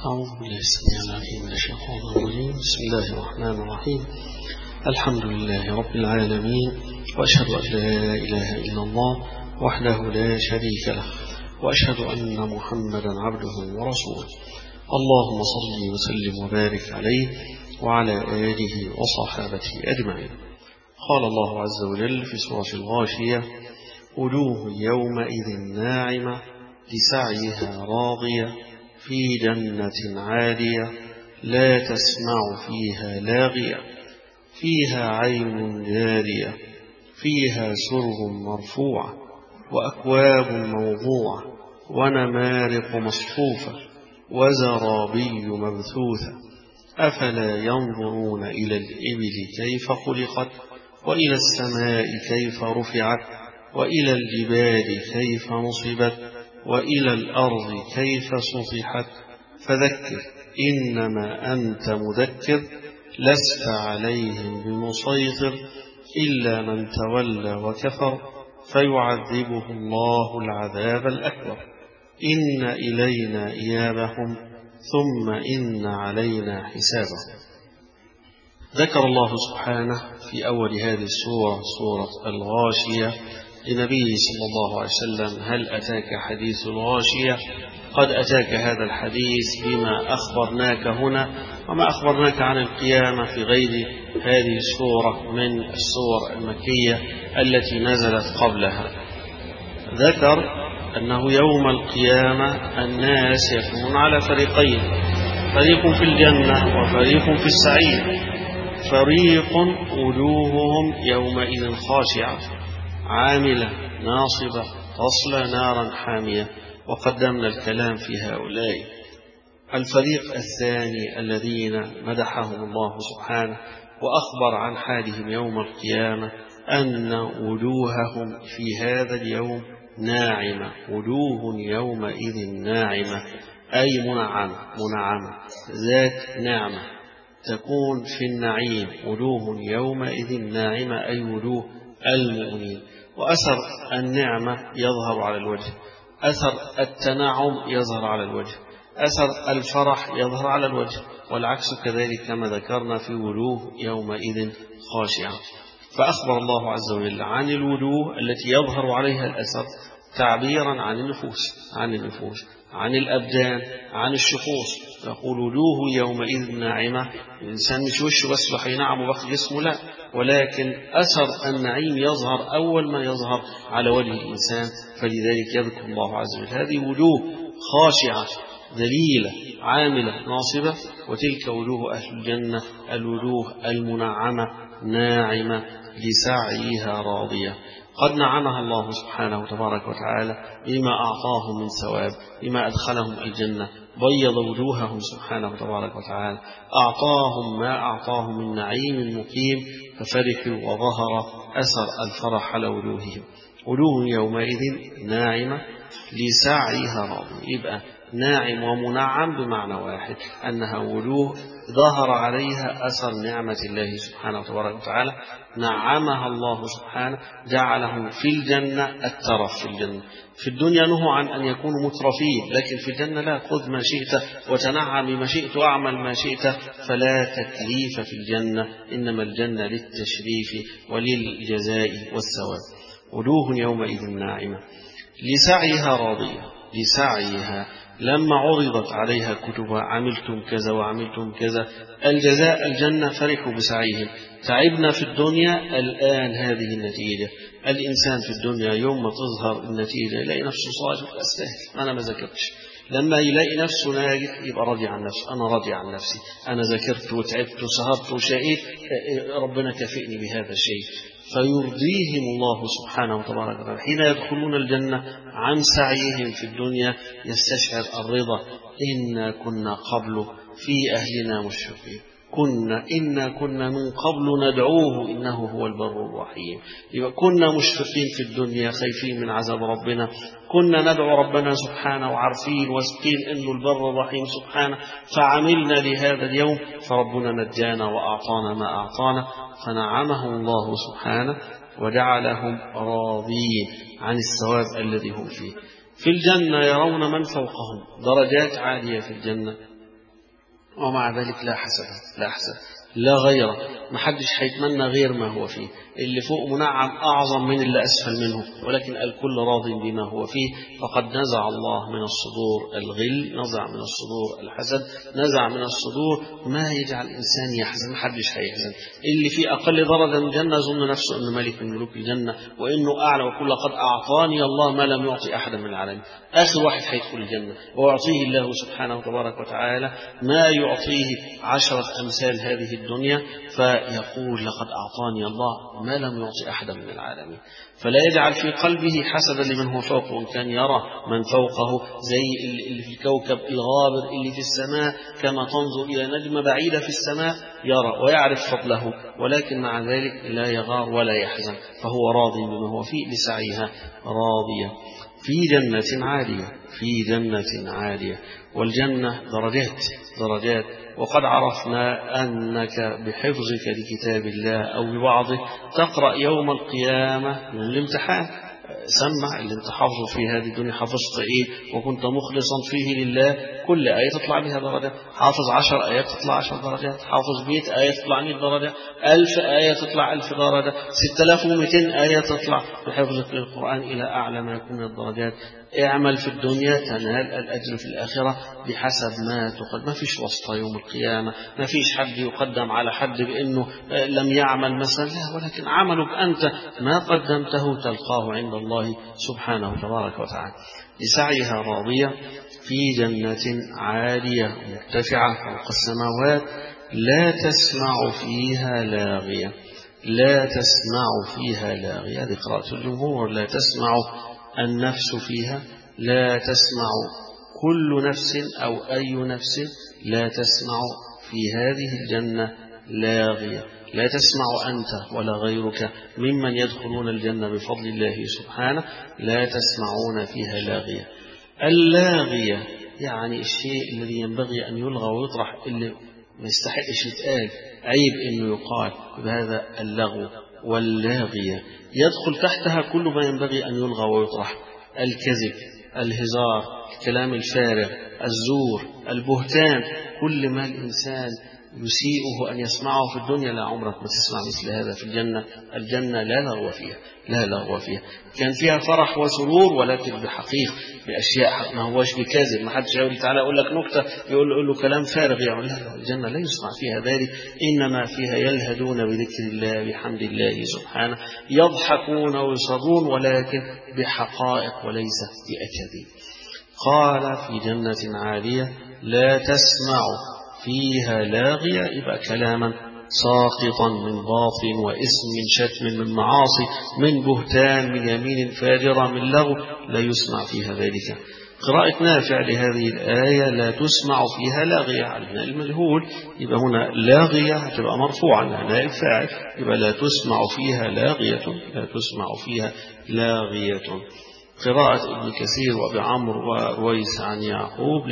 أعوذ بالله السميع العليم من الشيطان الرجيم. بسم الله الرحمن الرحيم. الحمد لله رب العالمين، وأشهد أن لا إله إلا الله وحده لا شريك له، وأشهد أن محمدا عبده ورسوله. اللهم صل وسلم وبارك عليه وعلى آله وصحابته أجمعين. قال الله عز وجل في سورة الغاشية: وجوه يومئذ ناعمة لسعيها راضية في جنة عالية لا تسمع فيها لاغية فيها عين جارية فيها سرر مرفوعة وأكواب موضوعة ونمارق مصفوفة وزرابي مبثوثة أفلا ينظرون إلى الإبل كيف خلقت وإلى السماء كيف رفعت وإلى الجبال كيف نصبت وإلى الأرض كيف سطحت فذكر إنما أنت مذكر لست عليهم بمسيطر إلا من تولى وكفر فيعذبه الله العذاب الأكبر إن إلينا إيابهم ثم إن علينا حسابهم. ذكر الله سبحانه في أول هذه السورة سورة الغاشية لنبيه صلى الله عليه وسلم: هل أتاك حديث الغاشية؟ قد أتاك هذا الحديث بما أخبرناك هنا وما أخبرناك عن القيامة في غير هذه السورة من السور المكية التي نزلت قبلها. ذكر أنه يوم القيامة الناس يكونون على فريقين: فريق في الجنة وفريق في السعير. فريق وجوههم يومئذ خاشعة عاملة ناصبة تصلى نارا حامية، وقدمنا الكلام في هؤلاء. الفريق الثاني الذين مدحهم الله سبحانه وأخبر عن حالهم يوم القيامة أن وجوههم في هذا اليوم ناعمة. وجوه يومئذ ناعمة أي منعمة ذات نعمة تكون في النعيم. وجوه يومئذ ناعمة أي وجوه المؤمنين. وأثر النعمة يظهر على الوجه، أثر التنعم يظهر على الوجه، أثر الفرح يظهر على الوجه، والعكس كذلك كما ذكرنا في وجوه يومئذ خاشعة. فأخبر الله عز وجل عن الوجوه التي يظهر عليها الأثر تعبيرا عن النفوس، عن الأبدان، عن الشخوص. يقول وجوه يومئذ ناعمة، الإنسان مش وشه بس وحينعم وبقي جسمه، لا، ولكن أثر النعيم يظهر أول ما يظهر على وجه الإنسان. فلذلك يذكر الله عز وجل هذه وجوه خاشعة ذليلة عاملة ناصبة، وتلك وجوه أهل الجنة الوجوه المنعمة ناعمة لسعيها راضية. قد نعمها الله سبحانه تبارك وتعالى بما أعطاهم من ثواب، بما أدخلهم الجنة، بيض وجوههم سبحانه تبارك وتعالى، أعطاهم ما أعطاهم من نعيم مقيم ففرحوا وظهر أثر الفرح على وجوههم. وجوه يومئذ ناعمة لسعيها راضية. يبقى ناعم ومنعم بمعنى واحد، أنها وجوه ظهر عليها أثر نعمة الله سبحانه وتبارك وتعالى، نعمها الله سبحانه، جعلهم في الجنة الترف. في الجنة في الدنيا نهوا عن أن يكونوا مترفين، لكن في الجنة لا، خذ ما شئت وتنعم بما شئت وأعمل ما شئت، فلا تكليف في الجنة، إنما الجنة للتشريف وللجزاء والثواب. وجوه يومئذ ناعمة لسعيها راضية. لسعيها لما عرضت عليها كتبها عملتم كذا وعملتم كذا، الجزاء الجنة، فرحوا بسعيهم. تعبنا في الدنيا، الآن هذه النتيجة. الإنسان في الدنيا يوم ما تظهر النتيجة يلاقي نفسه صادق، أستاهل، أنا ما ذاكرتش. لما يلاقي نفسه ناجح يبقى راضي عن نفسه، أنا راضي عن نفسي، أنا ذاكرت وتعبت وسهرت وشقيت، ربنا كافئني بهذا الشيء. فيرضيهم الله سبحانه وتبارك وتعالى حين يدخلون الجنة عن سعيهم في الدنيا، يستشعر الرضا. إنا كنا قبل في أهلنا مشفقين، كنا من قبل ندعوه إنه هو البر الرحيم. يبقى كنا مشفقين في الدنيا خايفين من عذاب ربنا، كنا ندعو ربنا سبحانه وعارفين واثقين إنه البر الرحيم سبحانه، فعملنا لهذا اليوم فربنا نجانا وأعطانا ما أعطانا، فنعمهم الله سبحانه وجعلهم راضين عن الثواب الذي هم فيه. في الجنة يرون من فوقهم، درجات عالية في الجنة، ومع ذلك لا حسد لا حسد لا غيره، محدش هيتمنى غير ما هو فيه، اللي فوق منعم أعظم من اللي أسفل منه، ولكن الكل راض بما هو فيه. فقد نزع الله من الصدور الغل، نزع من الصدور الحسد، نزع من الصدور ما يجعل الإنسان يحزن، محدش هيحزن. اللي في أقل درجة من الجنة يظن نفسه أنه ملك من ملوك الجنة وإنه أعلى، وكل قد أعطاني الله ما لم يعطي أحدا من العالمين. آخر واحد هيدخل الجنة ويعطيه الله سبحانه وتبارك وتعالى ما يعطيه 10 أمثال هذه الدنيا، فيقول لقد أعطاني الله ما لم يعطي أحدا من العالمين. فلا يجعل في قلبه حسدا لمن هو فوقه، وإن كان يرى من فوقه زي اللي في الكوكب الغابر اللي في السماء، كما تنظر إلى نجمة بعيدة في السماء يرى ويعرف فضله، ولكن مع ذلك لا يغار ولا يحزن، فهو راضي بما هو فيه لسعيها راضية في جنة عالية، في جنة عالية. والجنة درجات، وقد عرفنا أنك بحفظك لكتاب الله أو ببعضه تقرأ يوم القيامة من الامتحان، سمع اللي انت حافظه في هذه الدنيا حفظت ايه وكنت مخلصا فيه لله، كل آية تطلع بها درجة، حافظ 10 آيات تطلع 10 درجات، حافظ 100 آية تطلع 100 درجة، 1000 آية تطلع 1000 درجة، 6200 آية تطلع بحفظك للقرآن إلى أعلى ما يكون من الدرجات. اعمل في الدنيا تنال الأجر في الآخرة بحسب ما تقدم، ما فيش واسطة يوم القيامة، ما فيش حد يقدم على حد بأنه لم يعمل مثلا، لا، ولكن عملك أنت ما قدمته تلقاه عند الله سبحانه تبارك وتعالى. لسعيها راضية في جنة عالية مرتفعة فوق السماوات لا تسمع فيها لاغية، لا تسمع فيها لاغية، هذه قراءة الجمهور. لا تسمع النفس فيها، لا تسمع كل نفس أو أي نفس، لا تسمع في هذه الجنة لاغية، لا تسمع أنت ولا غيرك ممن يدخلون الجنة بفضل الله سبحانه، لا تسمعون فيها لاغية. اللاغية يعني الشيء الذي ينبغي أن يلغى ويطرح، اللي ما يستحقش يتقال، عيب أنه يقال بهذا اللغو. واللاغية يدخل تحتها كل ما ينبغي أن يلغى ويطرح، الكذب، الهزار، الكلام الفارغ، الزور، البهتان، كل ما الإنسان يسيئه أن يسمعه في الدنيا لا عمرك ما تسمع مثل هذا في الجنة. الجنة لا لغو فيها، لا لغو فيها، كان فيها فرح وسرور ولكن بحقيق بأشياء ما هوش بكاذب، ما حدش يقول تعالى أقول لك نكتة يقول له كلام فارغ يعني، لا، الجنة لا يسمع فيها ذلك، إنما فيها يلهدون بذكر الله بحمد الله سبحانه، يضحكون ويصرون ولكن بحقائق وليس بأكاذيب. قال في جنة عالية لا تسمع فيها لاغية، يبقى كلاما ساقطا من باطل واسم من شتم من معاصي من بهتان من يمين فاجرة من لغو لا يسمع فيها ذلك. قراءة نافع لهذه الآية لا تسمع فيها لاغية على المجهول، يبقى هنا لاغية هتبقى مرفوعا لأنها الفاعل، يبقى لا تسمع فيها لاغية، لا تسمع فيها لاغية. قراءة ابن كثير وابي عمرو ورويس عن يعقوب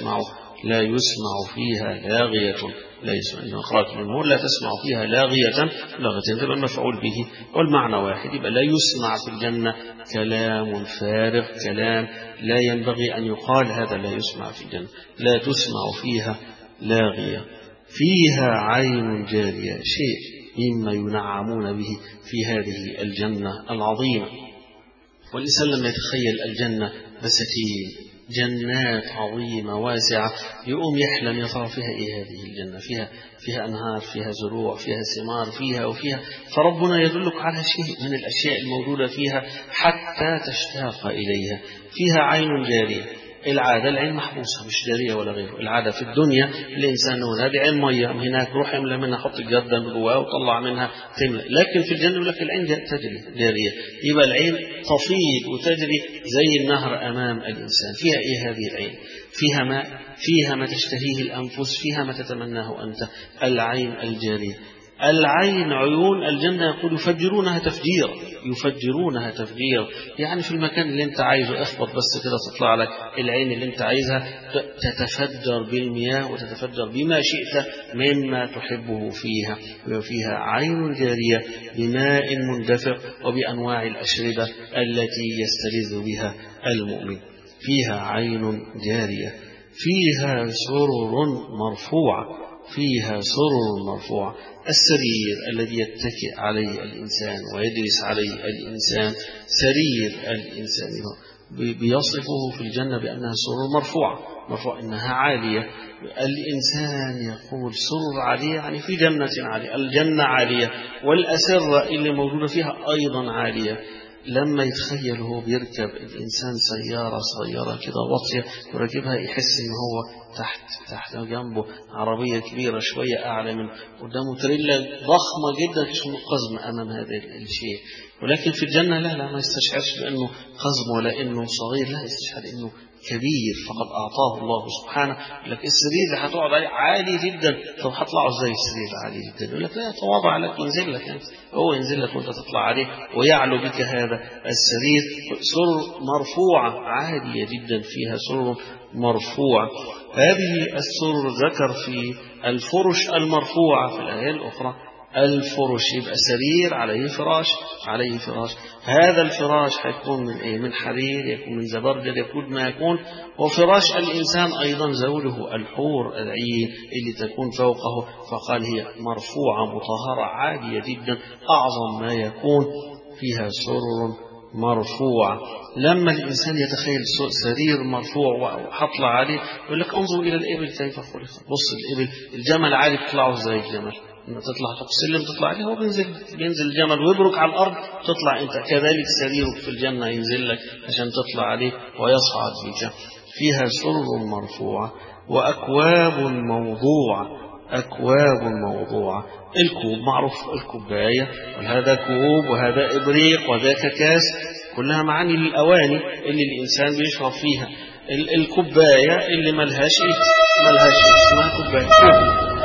لا يسمع فيها لاغية، لا يسمع. قراءة الجمهور لا تسمع فيها لاغية، تبقى المفعول به والمعنى واحد، يبقى لا يسمع في الجنة كلام فارغ، كلام لا ينبغي أن يقال، هذا لا يسمع في الجنة. لا تسمع فيها لاغية فيها عين جارية، شيء مما ينعمون به في هذه الجنة العظيمة. والإنسان لما يتخيل الجنة بساتين، جنات عظيمة واسعة، يقوم يحلم يا ترى فيها إيه هذه الجنة، فيها أنهار، فيها زروع، فيها ثمار، فيها وفيها، فربنا يدلك على شيء من الأشياء الموجودة فيها حتى تشتاق إليها. فيها عين جارية، العادة العين محبوسة مش جارية ولا غيره، العادة في الدنيا الإنسان يقول هذه عين مية هناك روح املى منها، حط الجردل جواه وطلع منها تملى، لكن في الجنة يقول لك العين تجري جارية، يبقى العين تفيض وتجري زي النهر أمام الإنسان. فيها إيه هذه العين؟ فيها ماء، فيها ما تشتهيه الأنفس، فيها ما تتمناه أنت، العين الجارية. العين عيون الجنة يقول يفجرونها تفجيرا، يعني في المكان اللي انت عايزه اخبط بس كده تطلع لك العين اللي انت عايزها، تتفجر بالمياه وتتفجر بما شئت مما تحبه فيها. وفيها عين جارية بماء مندفق وبأنواع الأشربة التي يستلذ بها المؤمن. فيها عين جارية فيها سرر مرفوعة، فيها سرر مرفوعة. السرير الذي يتكئ عليه الإنسان ويجلس عليه الإنسان سرير الإنسان بيصفه في الجنة بأنها سرر مرفوعة، إنها عالية. الإنسان يقول سرر عالية، يعني في جنة عالية، الجنة عالية، والأسرة اللي موجودة فيها أيضا عالية. لما يتخيل هو بيركب الإنسان سيارة صغيرة كده واطية وراكبها، يحس إن هو تحت جنبه عربية كبيرة شوية أعلى من قدامه تريلا ضخمة جدا اسمه قزم أمام هذا الشيء. ولكن في الجنة لا ما يستشعرش بأنه قزم ولا إنه صغير، لا يستشعر إنه كبير فقد أعطاه الله سبحانه. لك السرير اللي هتقعد عليه عالي جدا، طب هطلعه ازاي السرير عالي جدا؟ يقول لك لا يتواضع لك، ينزل لك يعني. هو ينزل لك وانت تطلع عليه ويعلو بك هذا السرير. سرر مرفوعة عالية جدا، فيها سرر مرفوعة. هذه السرر ذكر في الفرش المرفوعة في الآية الأخرى. الفرش يبقى سرير عليه فراش. هذا الفراش هيكون من ايه؟ من حرير، يكون من زبرجد، يكون ما يكون. وفراش الإنسان أيضا زوجه الحور العين اللي تكون فوقه. فقال هي مرفوعة مطهرة عالية جدا، أعظم ما يكون، فيها سرر مرفوعة. لما الإنسان يتخيل سرير مرفوع وحطلع عليه، يقول لك انظروا إلى الإبل كيف خلقت. بص الإبل، الجمل عالي تطلعه ازاي؟ الجمل لما تطلع تحط سلم تطلع عليه، هو بينزل الجمل ويبرك على الأرض تطلع أنت. كذلك سريرك في الجنة ينزل لك عشان تطلع عليه ويصعد بك. فيها سرر مرفوعة وأكواب موضوعة. أكواب موضوعة. الكوب معروف، الكوباية، وهذا كوب وهذا إبريق وذاك كاس، كلها معاني للأواني اللي الإنسان بيشرب فيها. الكوباية اللي ملهاش اسمها كوباية،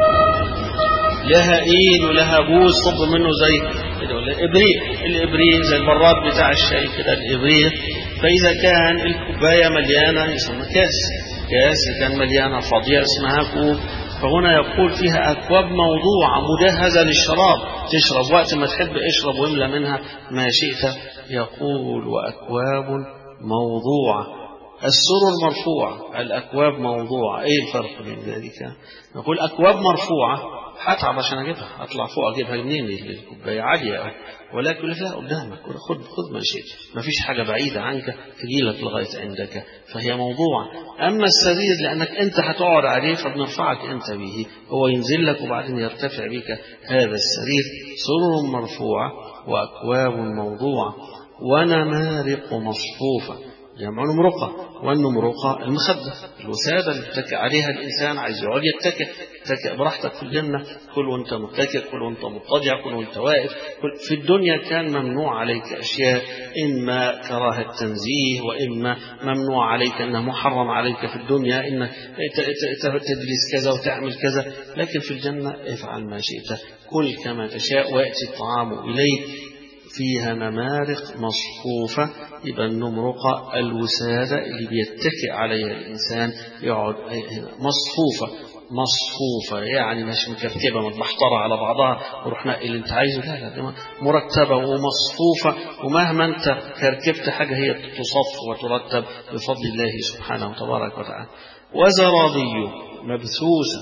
لها ايد ولها بوز صب منه زي الإبريق زي البراد بتاع الشاي كده الإبريق. فإذا كان الكوباية مليانة يسمى كاس كان مليانة فاضية اسمها كوب. فهنا يقول فيها أكواب موضوعة مجهزة للشراب، تشرب وقت ما تحب اشرب واملى منها ما شئت. يقول وأكواب موضوعة. السرر مرفوعة، الأكواب موضوعة. ايه الفرق بين ذلك؟ نقول أكواب مرفوعة هتعب عشان اجيبها، اطلع فوق اجيبها منين؟ الكوبايه عاليه، ولكن لا قدامك، خذ ما شئت، ما فيش حاجه بعيده عنك تجي لك لغايه عندك، فهي موضوعه. اما السرير لانك انت هتقعد عليه فبنرفعك انت به، هو ينزل لك وبعدين يرتفع بك هذا السرير. سرر مرفوعه واكواب موضوعه ونمارق مصفوفه، جمع نمرقة. والنمرقة المخدة، الوسادة اللي يتكئ عليها الإنسان، عايز يقعد يتكئ براحتك في الجنة، كل وانت متكئ، كل وانت مضطجع، كل وانت واقف. في الدنيا كان ممنوع عليك أشياء، إما كراهة تنزيه، وإما ممنوع عليك أنه محرم عليك في الدنيا إنك تجلس كذا وتعمل كذا. لكن في الجنة افعل ما شئت، كل كما تشاء، ويأتي الطعام إليك. فيها نمارق مصفوفة. يبقى النمرقة الوسادة اللي بيتكئ عليها الإنسان، يقعد مصفوفة يعني مش مكركبة متبحترة على بعضها وروح نقي اللي انت عايزه، لا مرتبة ومصفوفة، ومهما انت كركبت حاجة هي تصف وترتب بفضل الله سبحانه وتبارك وتعالى. وزرابي مبثوثة.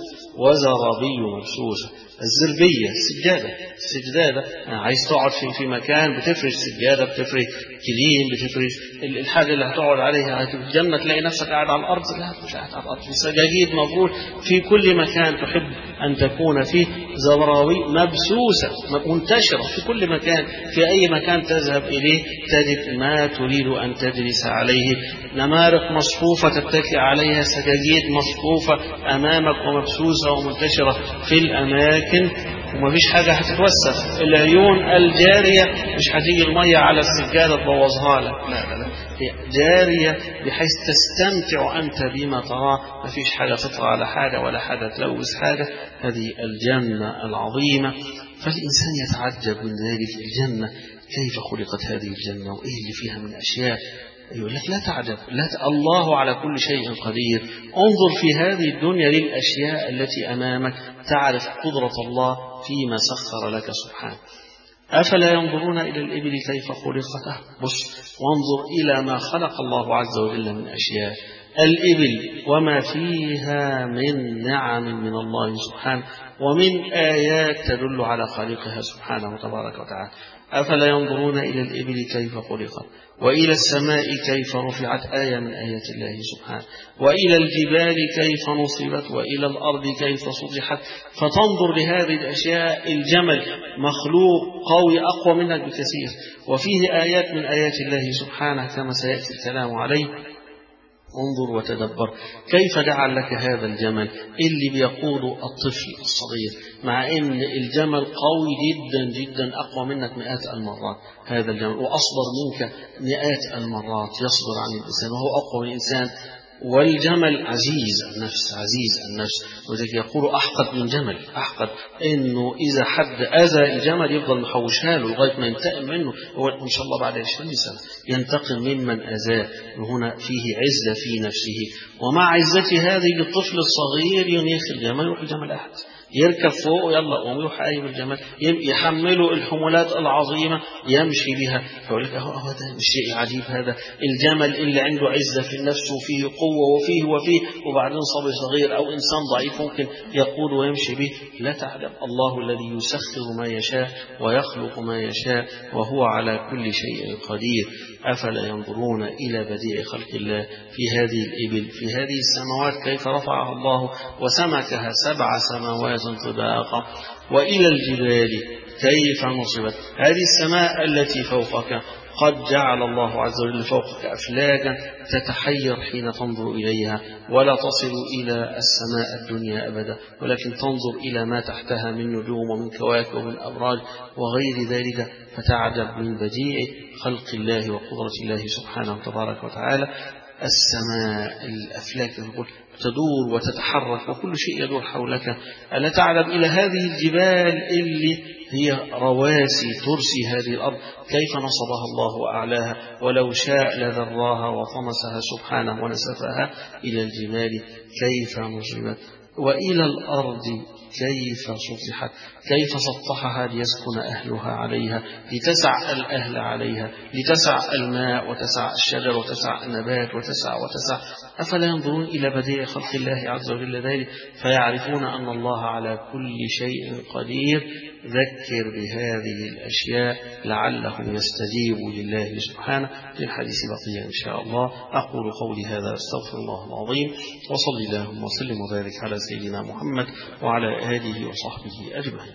الزربية السجادة عايز تقعد في مكان، بتفرش سجادة، بتفرش كليم، بتفرش الحاجة اللي هتقعد عليها. في الجنة تلاقي نفسك قاعد على الأرض، لا مش قاعد على الأرض، سجاجيد موجود في كل مكان تحب أن تكون فيه. زراوي مبثوثة منتشرة في كل مكان، في أي مكان تذهب إليه تجد ما تريد أن تجلس عليه. نمارق مصفوفة تتكئ عليها، سجاجيد مصفوفة أمامك ومبثوثة ومنتشرة في الأماكن، ومفيش حاجة هتتوسخ. العيون الجارية مش هتيجي المية على السجادة تبوظها لك، لا هي جارية بحيث تستمتع أنت بما تراه، مفيش حاجة تطرى على حاجة ولا حاجة تلوث حاجة. هذه الجنة العظيمة. فالإنسان يتعجب من ذلك، الجنة كيف خلقت هذه الجنة وإيه اللي فيها من أشياء. يقول لك لا تعجب، الله على كل شيء قدير. انظر في هذه الدنيا للأشياء التي أمامك تعرف قدرة الله فيما سخر لك سبحانه. أفلا ينظرون إلى الإبل كيف خلقت؟ بص وانظر إلى ما خلق الله عز وجل من أشياء. الإبل وما فيها من نعم من الله سبحانه ومن آيات تدل على خالقها سبحانه تبارك وتعالى. أفلا ينظرون إلى الإبل كيف خلقت وإلى السماء كيف رفعت آية من آيات الله سبحانه وإلى الجبال كيف نصبت وإلى الأرض كيف سطحت فتنظر لهذه الأشياء. الجمل مخلوق قوي أقوى منك بكثير وفيه آيات من آيات الله سبحانه كما سيأتي الكلام عليه. انظر وتدبر كيف جعل لك هذا الجمل اللي بيقوده الطفل الصغير، مع ان الجمل قوي جدا جدا أقوى منك مئات المرات، هذا الجمل وأصبر منك مئات المرات، يصبر عن الإنسان وهو أقوى من الإنسان. والجمل عزيز النفس، عزيز النفس، وذلك يقول أحقد من جمل، أحقد إنه إذا حد أذى الجمل يفضل محوشها له لغاية ما ينتقم منه، هو إن شاء الله بعد 20 سنة ينتقم ممن أذاه. هنا فيه عزة في نفسه، ومع عزته هذه للطفل الصغير ينيخ الجمل يروح الجمل أحد يركب فوق يلا قوم يروح قايم الجمل يحمله الحمولات العظيمة يمشي بها. فيقول لك هو ده مش شيء عجيب هذا الجمل اللي عنده عزة في النفس وفيه قوة وفيه وبعدين صبي صغير أو إنسان ضعيف ممكن يقود ويمشي به. لا تعلم الله الذي يسخر ما يشاء ويخلق ما يشاء وهو على كل شيء قدير. أفلا ينظرون إلى بديع خلق الله في هذه الإبل في هذه السماوات كيف رفعها الله وسمكها 7 سماوات طباقا وإلى الجبال كيف نصبت. هذه السماء التي فوقك قد جعل الله عز وجل فوقك أفلاكا تتحير حين تنظر إليها ولا تصل إلى السماء الدنيا أبدا، ولكن تنظر إلى ما تحتها من نجوم ومن كواكب ومن أبراج وغير ذلك فتعجب من بديع خلق الله وقدرة الله سبحانه تبارك وتعالى. السماء الأفلاك تدور وتتحرك وكل شيء يدور حولك. ألا تعلم إلى هذه الجبال اللي هي رواسي ترسي هذه الأرض كيف نصبها الله وأعلاها، ولو شاء لذراها وطمسها سبحانه ونسفها. إلى الجبال كيف نصبت وإلى الأرض كيف سطحت، كيف سطحها ليسكن أهلها عليها لتسع الأهل عليها، لتسع الماء وتسع الشجر وتسع النبات وتسع. أفلا ينظرون إلى بديع خلق الله عز وجل ذلك فيعرفون أن الله على كل شيء قدير. ذكر بهذه الأشياء لعلهم يستجيبوا لله سبحانه. في الحديث بقية إن شاء الله. أقول قولي هذا أستغفر الله العظيم وصلي اللهم وسلم وبارك على سيدنا محمد وعلى آله وصحبه أجمعين.